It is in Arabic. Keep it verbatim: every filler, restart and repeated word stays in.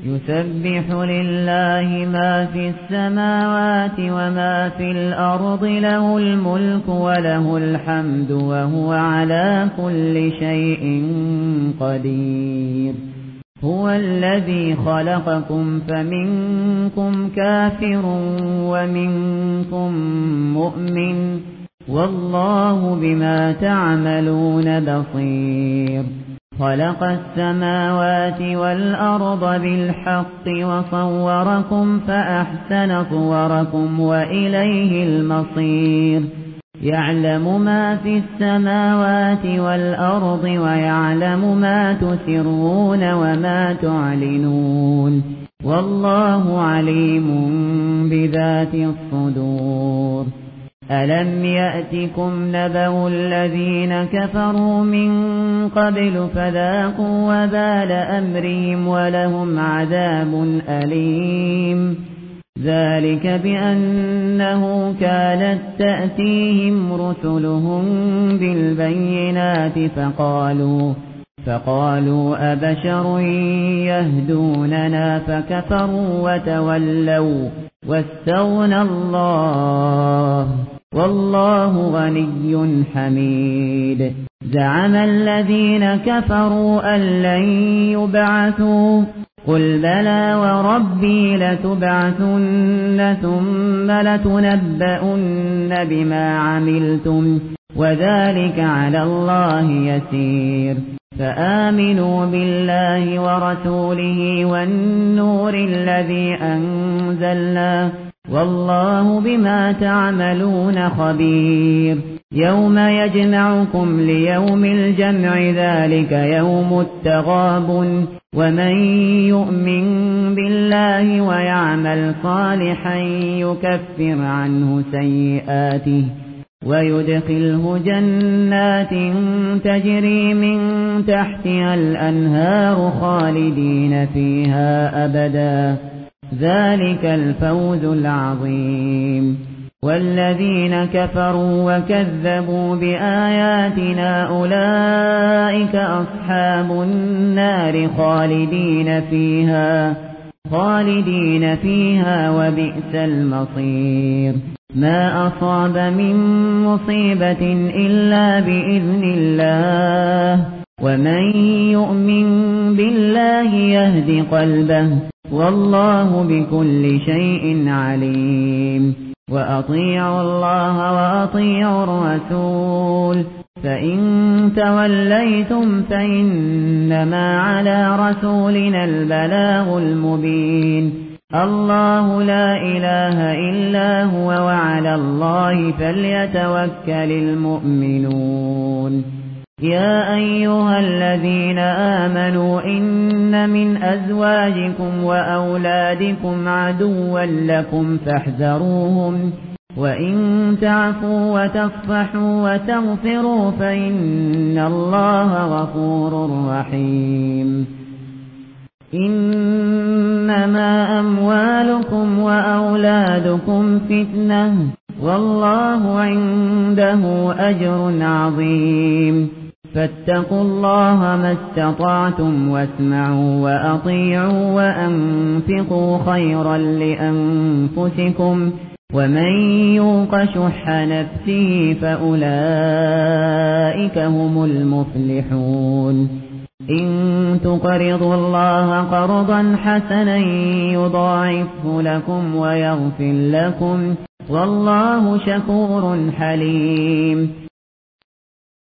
يسبح لله ما في السماوات وما في الأرض له الملك وله الحمد وهو على كل شيء قدير هو الذي خلقكم فمنكم كافر ومنكم مؤمن والله بما تعملون بصير خلق السماوات والأرض بالحق وصوركم فأحسن صوركم وإليه المصير يعلم ما في السماوات والأرض ويعلم ما تسرون وما تعلنون والله عليم بذات الصدور ألم يأتكم نبأ الذين كفروا من قبل فذاقوا وبال أمرهم ولهم عذاب أليم ذلك بأنه كانت تأتيهم رسلهم بالبينات فقالوا فقالوا أبشر يهدوننا فكفروا وتولوا واستغنى الله والله غني حميد زعم الذين كفروا أن لن يبعثوا قل بلى وربي لتبعثن ثم لتنبؤن بما عملتم وذلك على الله يسير فآمنوا بالله ورسوله والنور الذي أنزلنا والله بما تعملون خبير يوم يجمعكم ليوم الجمع ذلك يوم التغابن ومن يؤمن بالله ويعمل صالحا يكفر عنه سيئاته ويدخله جنات تجري من تحتها الأنهار خالدين فيها أبدا ذلك الفوز العظيم والذين كفروا وكذبوا بآياتنا أولئك أصحاب النار خالدين فيها خالدين فيها وبئس المصير ما أصاب من مصيبة إلا بإذن الله ومن يؤمن بالله يهد قلبه والله بكل شيء عليم وأطيعوا الله وأطيعوا الرسول فإن توليتم فإنما على رسولنا البلاغ المبين الله لا إله إلا هو وعلى الله فليتوكل المؤمنون يا أيها الذين آمنوا إن من أزواجكم وأولادكم عدوا لكم فاحذروهم وإن تعفوا وتصفحوا وتغفروا فإن الله غفور رحيم إنما أموالكم وأولادكم فتنة والله عنده أجر عظيم فاتقوا الله ما استطعتم واسمعوا وأطيعوا وأنفقوا خيرا لأنفسكم ومن يوق شح نفسه فأولئك هم المفلحون إن تقرضوا الله قرضا حسنا يضاعفه لكم ويغفر لكم والله شكور حليم